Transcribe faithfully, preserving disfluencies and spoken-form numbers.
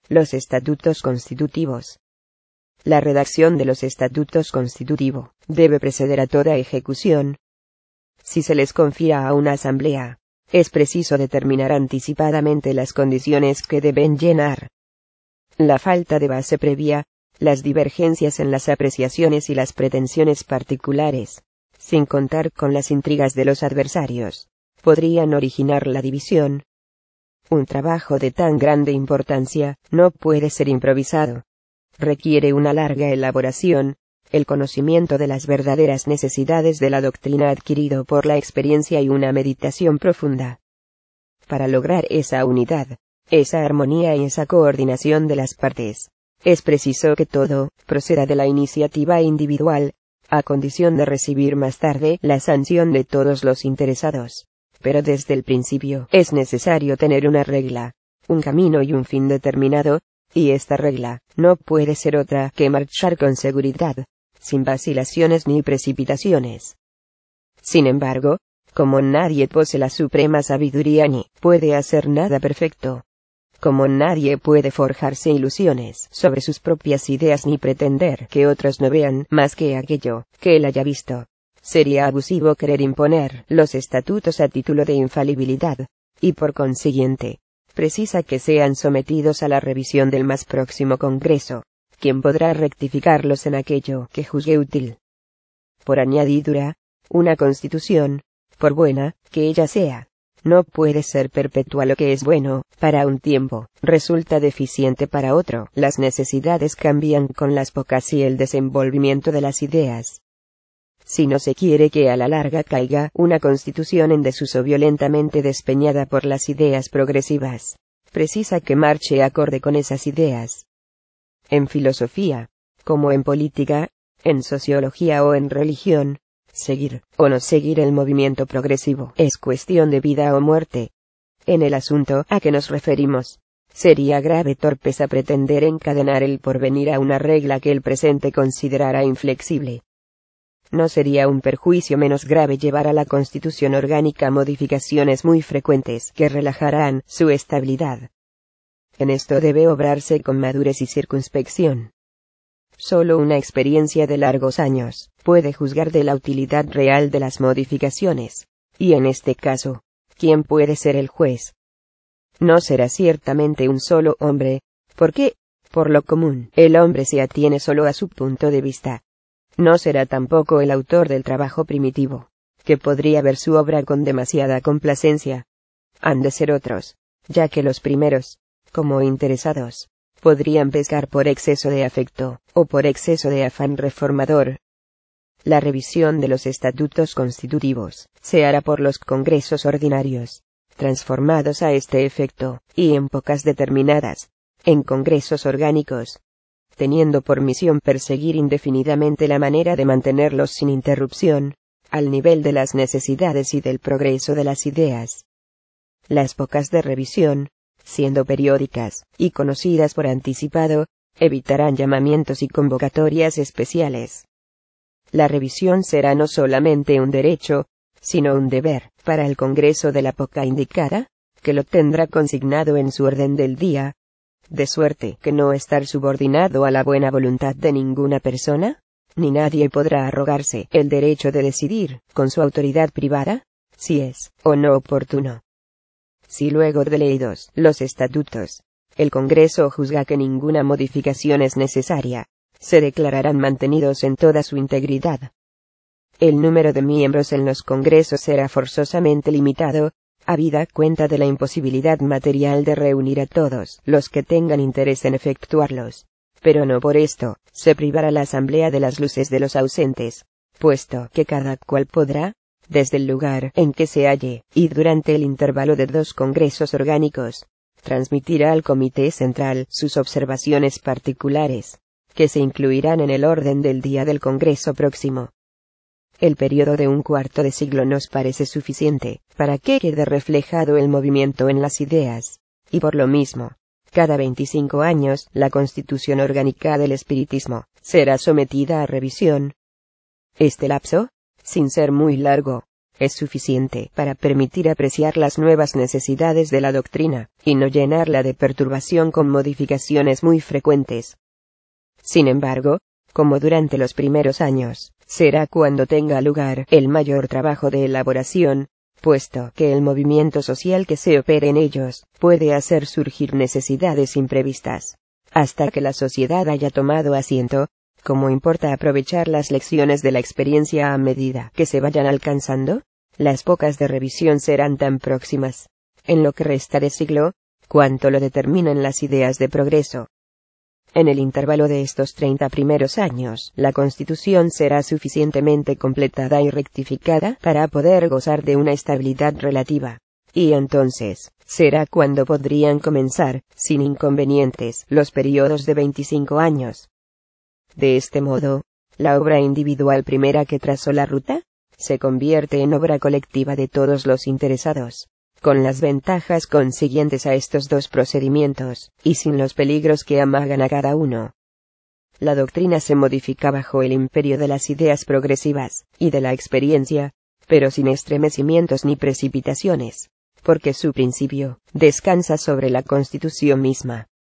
Los estatutos constitutivos. La redacción de los estatutos constitutivos debe preceder a toda ejecución. Si se les confía a una asamblea, es preciso determinar anticipadamente las condiciones que deben llenar. La falta de base previa, las divergencias en las apreciaciones y las pretensiones particulares, sin contar con las intrigas de los adversarios, podrían originar la división. Un trabajo de tan grande importancia no puede ser improvisado. Requiere una larga elaboración, el conocimiento de las verdaderas necesidades de la doctrina adquirido por la experiencia y una meditación profunda. Para lograr esa unidad, esa armonía y esa coordinación de las partes, es preciso que todo proceda de la iniciativa individual, a condición de recibir más tarde la sanción de todos los interesados. Pero desde el principio es necesario tener una regla, un camino y un fin determinado, y esta regla no puede ser otra que marchar con seguridad, sin vacilaciones ni precipitaciones. Sin embargo, como nadie posee la suprema sabiduría ni puede hacer nada perfecto, como nadie puede forjarse ilusiones sobre sus propias ideas ni pretender que otros no vean más que aquello que él haya visto, sería abusivo querer imponer los estatutos a título de infalibilidad, y por consiguiente, precisa que sean sometidos a la revisión del más próximo Congreso, quien podrá rectificarlos en aquello que juzgue útil. Por añadidura, una Constitución, por buena que ella sea, no puede ser perpetua. Lo que es bueno para un tiempo resulta deficiente para otro. Las necesidades cambian con las épocas y el desenvolvimiento de las ideas. Si no se quiere que a la larga caiga una Constitución en desuso violentamente despeñada por las ideas progresivas, precisa que marche acorde con esas ideas. En filosofía, como en política, en sociología o en religión, seguir o no seguir el movimiento progresivo es cuestión de vida o muerte. En el asunto a que nos referimos, sería grave torpeza pretender encadenar el porvenir a una regla que el presente considerara inflexible. No sería un perjuicio menos grave llevar a la Constitución orgánica modificaciones muy frecuentes que relajarán su estabilidad. En esto debe obrarse con madurez y circunspección. Solo una experiencia de largos años puede juzgar de la utilidad real de las modificaciones, y en este caso, ¿quién puede ser el juez? No será ciertamente un solo hombre, porque, por lo común, el hombre se atiene solo a su punto de vista. No será tampoco el autor del trabajo primitivo, que podría ver su obra con demasiada complacencia. Han de ser otros, ya que los primeros, como interesados, podrían pescar por exceso de afecto, o por exceso de afán reformador. La revisión de los estatutos constitutivos se hará por los congresos ordinarios, transformados a este efecto, y en épocas determinadas, en congresos orgánicos, teniendo por misión perseguir indefinidamente la manera de mantenerlos sin interrupción, al nivel de las necesidades y del progreso de las ideas. Las épocas de revisión, siendo periódicas, y conocidas por anticipado, evitarán llamamientos y convocatorias especiales. La revisión será no solamente un derecho, sino un deber, para el Congreso de la época indicada, que lo tendrá consignado en su orden del día, de suerte que no estar subordinado a la buena voluntad de ninguna persona, ni nadie podrá arrogarse el derecho de decidir, con su autoridad privada, si es o no oportuno. Si luego de leídos los estatutos, el Congreso juzga que ninguna modificación es necesaria, se declararán mantenidos en toda su integridad. El número de miembros en los congresos será forzosamente limitado, habida cuenta de la imposibilidad material de reunir a todos los que tengan interés en efectuarlos, pero no por esto se privará la asamblea de las luces de los ausentes, puesto que cada cual podrá, desde el lugar en que se halle, y durante el intervalo de dos congresos orgánicos, transmitirá al Comité Central sus observaciones particulares, que se incluirán en el orden del día del Congreso próximo. El periodo de un cuarto de siglo nos parece suficiente para que quede reflejado el movimiento en las ideas, y por lo mismo, cada veinticinco años la Constitución Orgánica del Espiritismo será sometida a revisión. Este lapso, sin ser muy largo, es suficiente para permitir apreciar las nuevas necesidades de la doctrina, y no llenarla de perturbación con modificaciones muy frecuentes. Sin embargo, como durante los primeros años, será cuando tenga lugar el mayor trabajo de elaboración, puesto que el movimiento social que se opere en ellos, puede hacer surgir necesidades imprevistas. Hasta que la sociedad haya tomado asiento, ¿cómo importa aprovechar las lecciones de la experiencia a medida que se vayan alcanzando? Las pocas de revisión serán tan próximas, en lo que resta de siglo, cuanto lo determinan las ideas de progreso. En el intervalo de estos treinta primeros años, la Constitución será suficientemente completada y rectificada para poder gozar de una estabilidad relativa. Y entonces, será cuando podrían comenzar, sin inconvenientes, los periodos de veinticinco años. De este modo, la obra individual primera que trazó la ruta, se convierte en obra colectiva de todos los interesados, con las ventajas consiguientes a estos dos procedimientos, y sin los peligros que amagan a cada uno. La doctrina se modifica bajo el imperio de las ideas progresivas, y de la experiencia, pero sin estremecimientos ni precipitaciones, porque su principio descansa sobre la Constitución misma.